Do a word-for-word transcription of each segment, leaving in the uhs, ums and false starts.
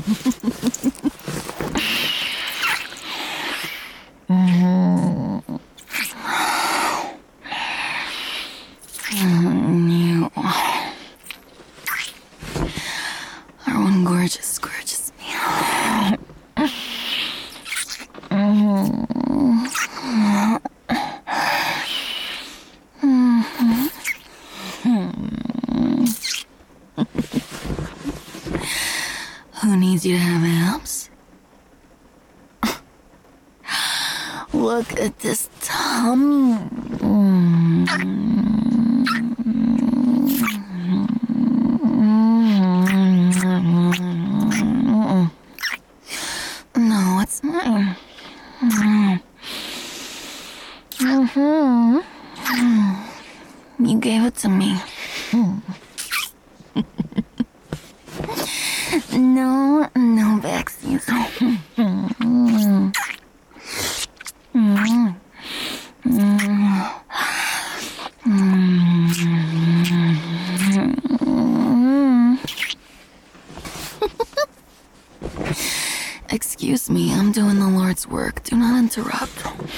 You are one gorgeous, gorgeous meal. Who needs you to have abs? Look at this tum. No, it's mine. Mm-hmm. You gave it to me. No, no vaccines. Excuse me, I'm doing the Lord's work. Do not interrupt.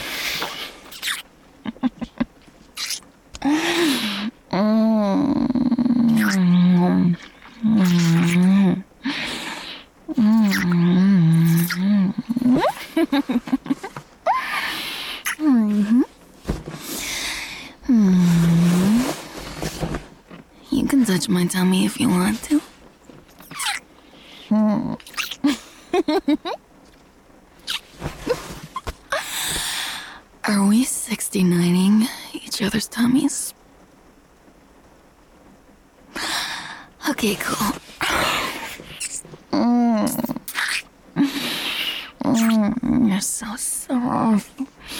You can touch my tummy if you want to. Are we sixty-nining each other's tummies? Okay, cool. Mm. Mm, you're so soft.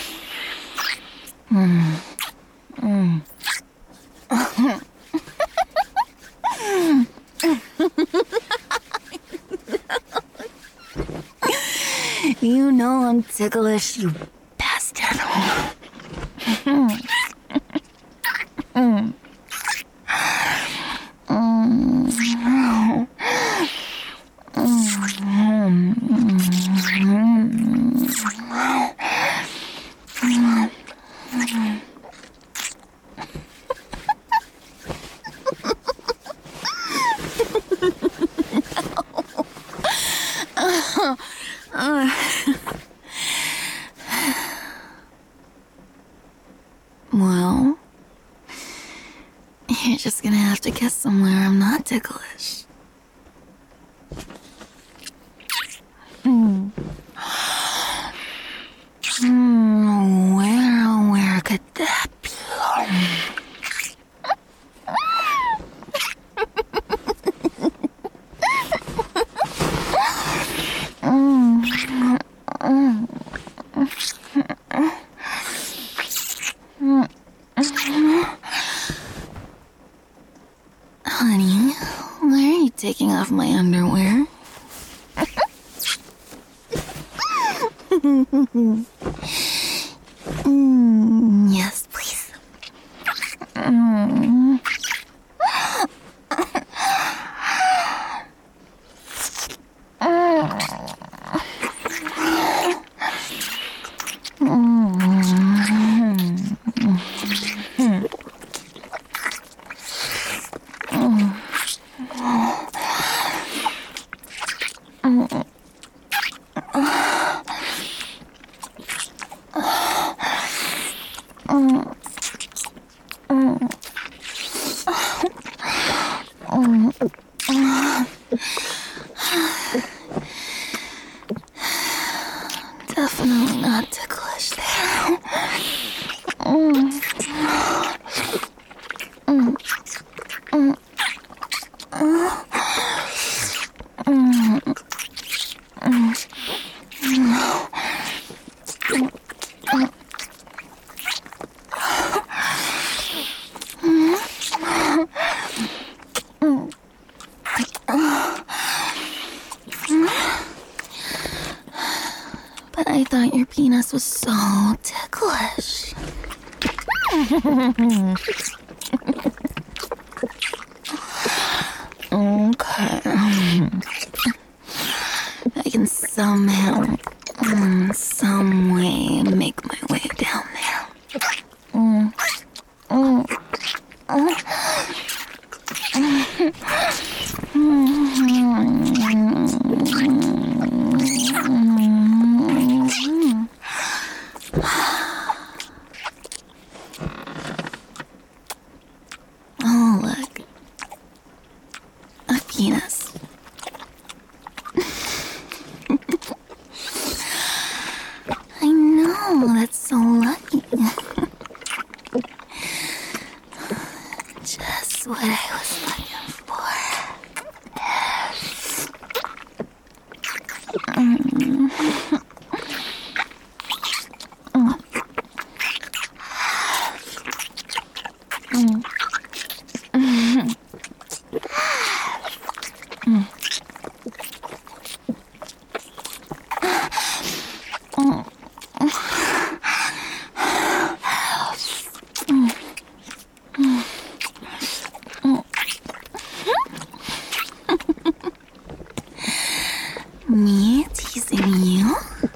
Mm. Mm. You know I'm ticklish, you bastard. Mm. Mm. Well, you're just gonna have to kiss somewhere I'm not ticklish. Mm. Mm, where, where could that be? Mm. Mm. Honey, why are you taking off my underwear? Mm, yes, please. Mm. Definitely not ticklish there. Mm. Mm. Mm. Mm. Mm. But I thought your penis was so ticklish. Okay. somehow, mm, some way, make my way down there. Mm. Mm. Mm. Oh, look. A penis. I know, that's so lucky. Just what I was looking for. Mm. Mm. Mm. Mm. Me teasing you?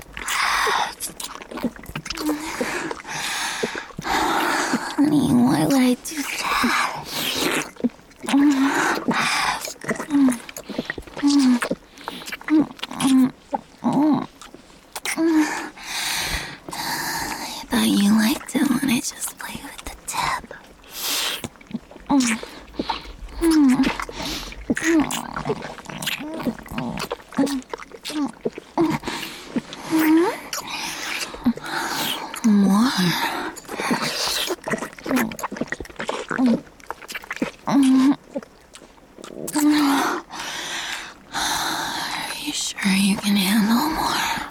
Honey, why would I do that? I thought you liked it when I just played with the tip. More. Are you sure you can handle more?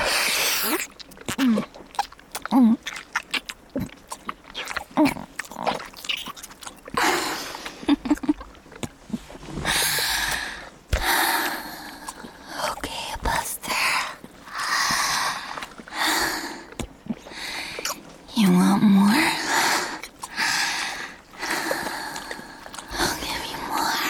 Okay, Buster. You want more? I'll give you more.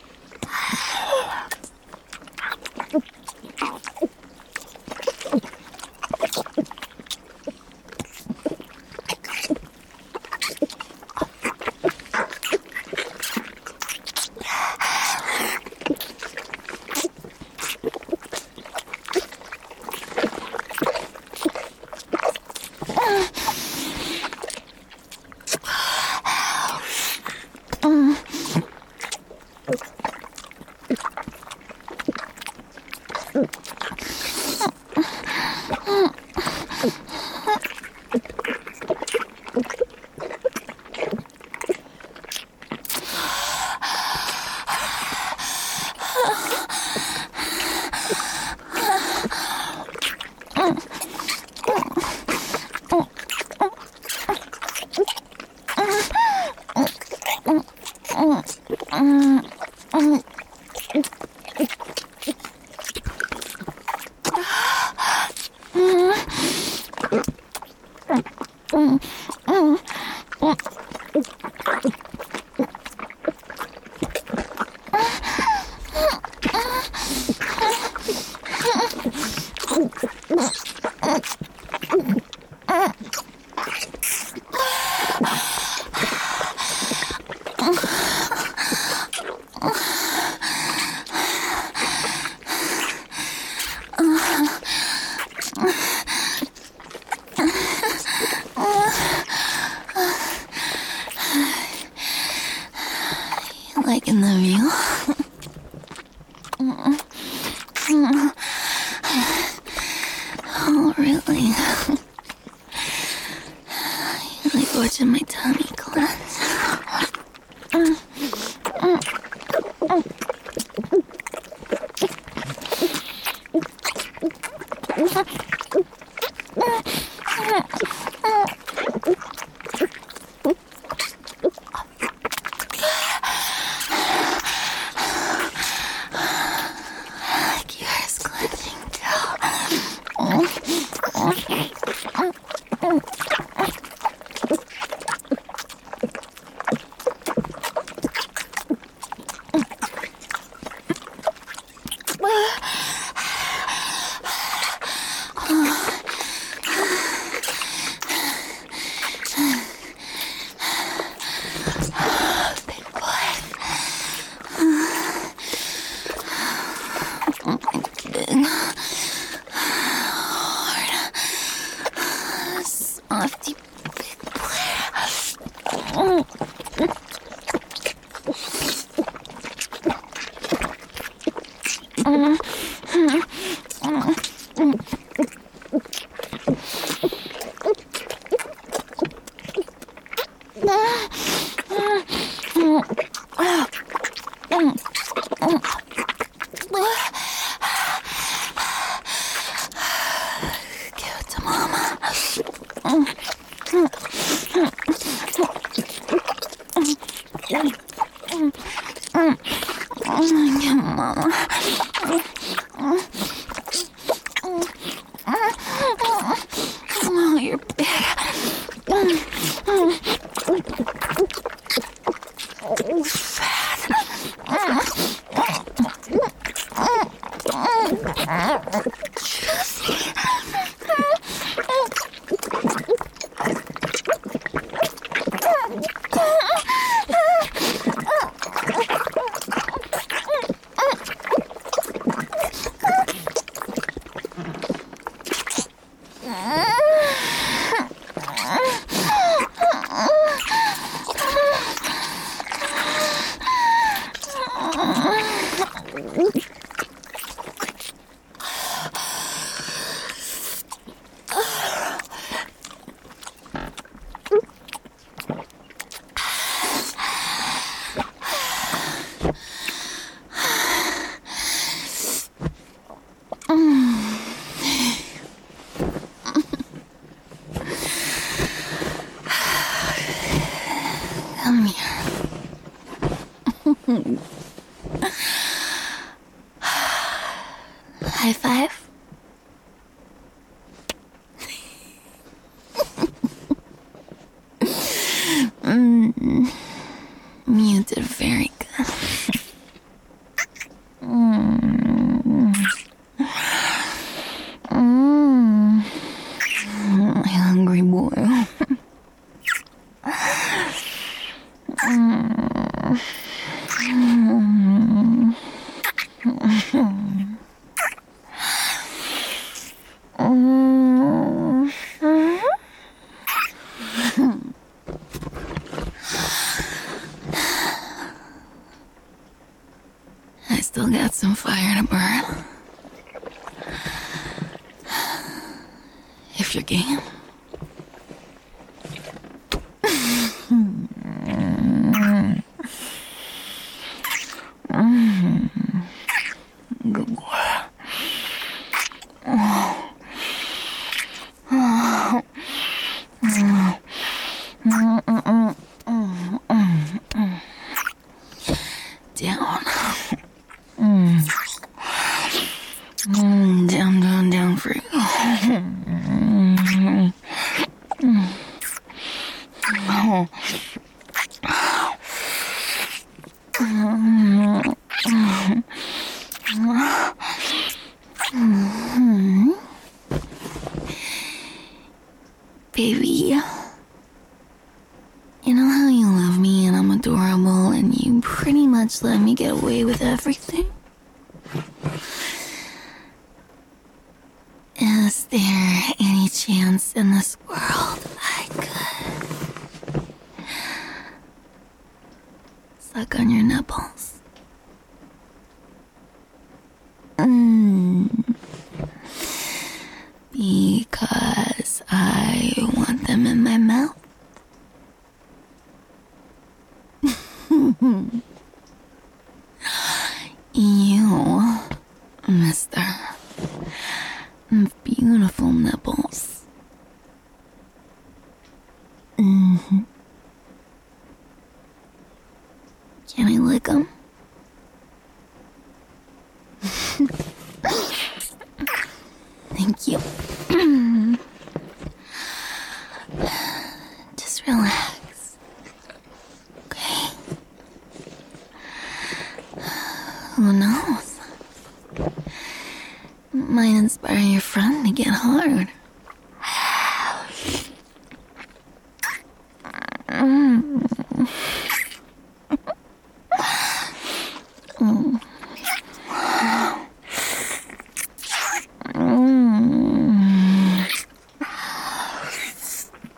Liking the view? Oh, really? You like watching my tummy cleanse? Yours clenching too. off the big boy. Give it to mama. Give mama. Oh, you're big. Come here. High five. mm, you did very good. mm. Mm. My hungry boy. mm. Mm. I still got some fire to burn. If you're game. Good boy. Down. Mm. Mm, down, down, down for you. Mm. Mm. Oh. Mm. Mm. Baby, you know how you love me and I'm adorable and you pretty much let me get away with everything? Is there any chance in this world I could suck on your nipples? Mm. Because I want them in my mouth. You, mister, beautiful nipples. Mm-hmm. Can I lick them? Thank you. Just relax. Okay? Who knows? Might inspire your friend to get hard. Mm. Mm. Mm.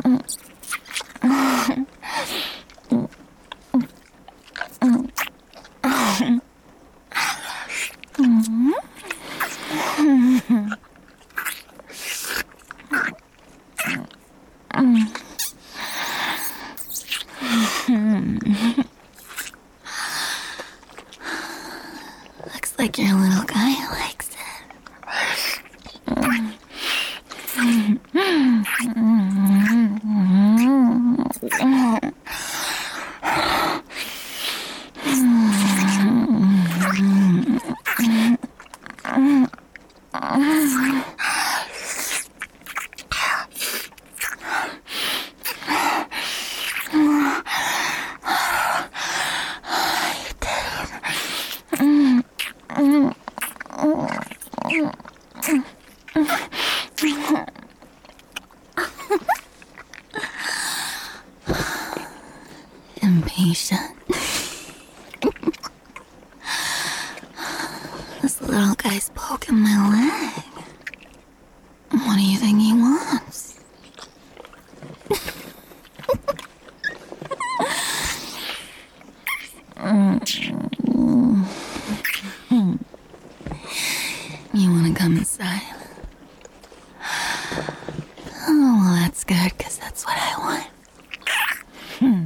Looks like your little guy likes it. Impatient. This little guy's poking my leg. What do you think he wants? You wanna come inside? Oh, well, that's good, because that's what I want. Hmm.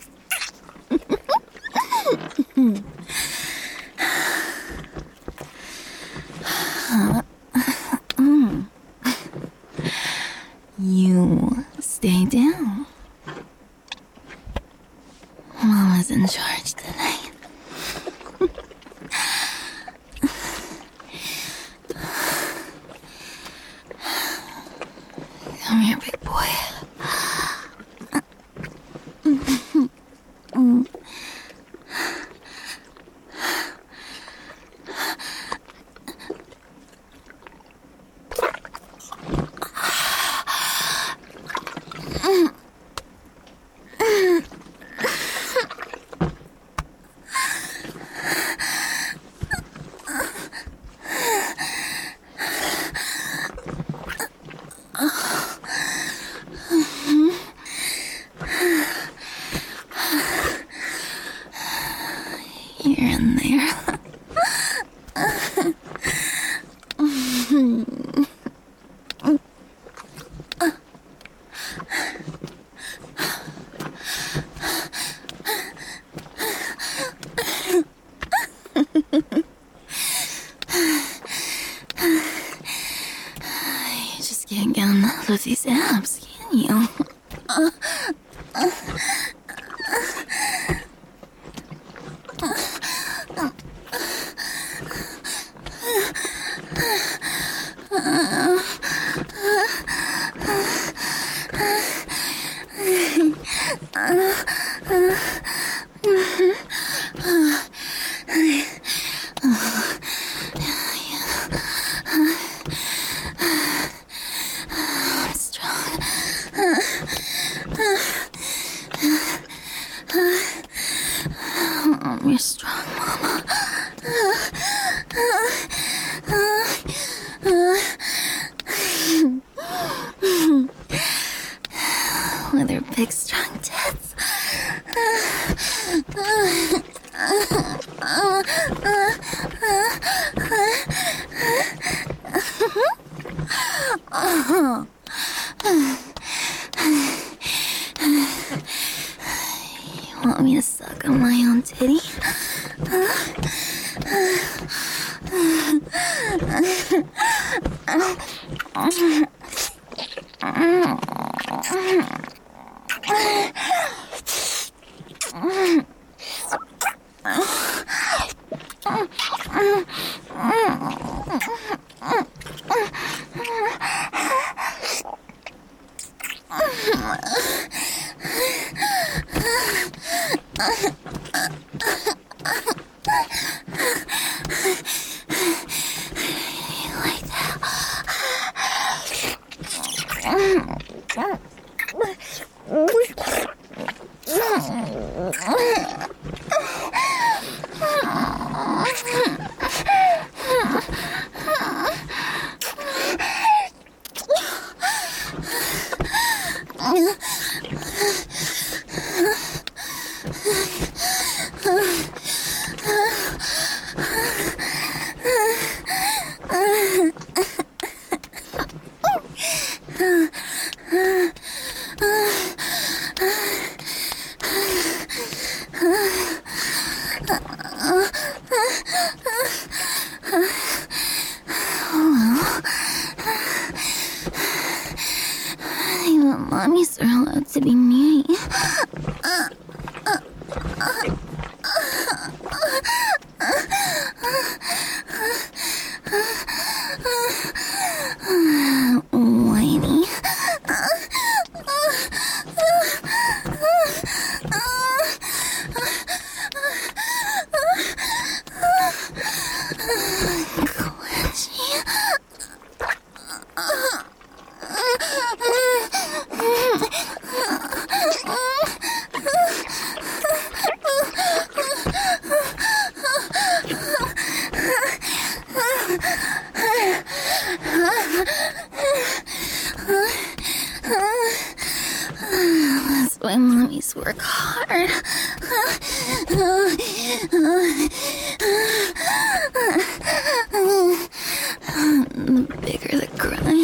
You stay down. Mama's in charge tonight. Come here, big boy. You're in there. You just can't get enough of these abs, can you? I'm strong. You're strong, Mama. With her big, strong tits. You want me to suck on my own titty? Like that. Even mommies are allowed to be needy. Whiny. Clenching. That's why mommies work hard. The bigger the grind.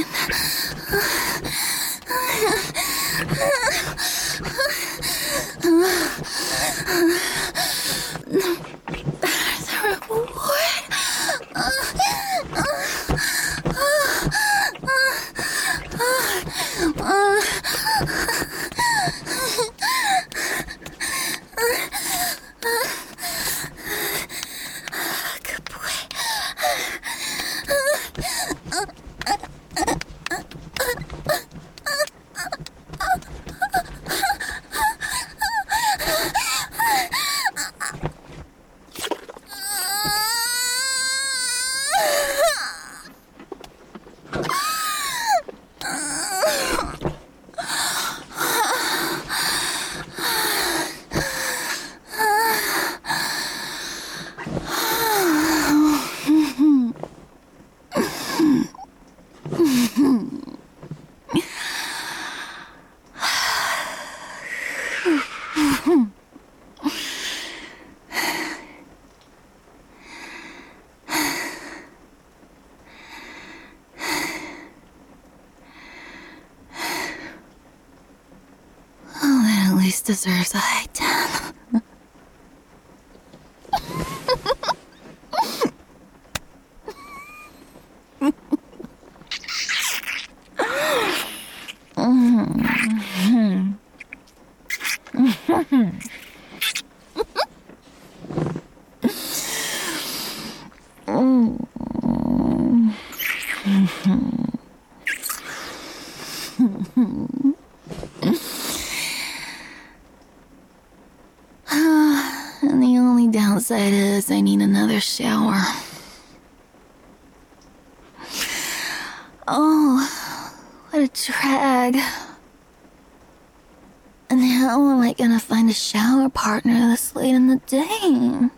The reward. Good boy. Oh, that at least deserves a high ten. And the only downside is I need another shower. Oh, what a drag. And how am I gonna find a shower partner this late in the day?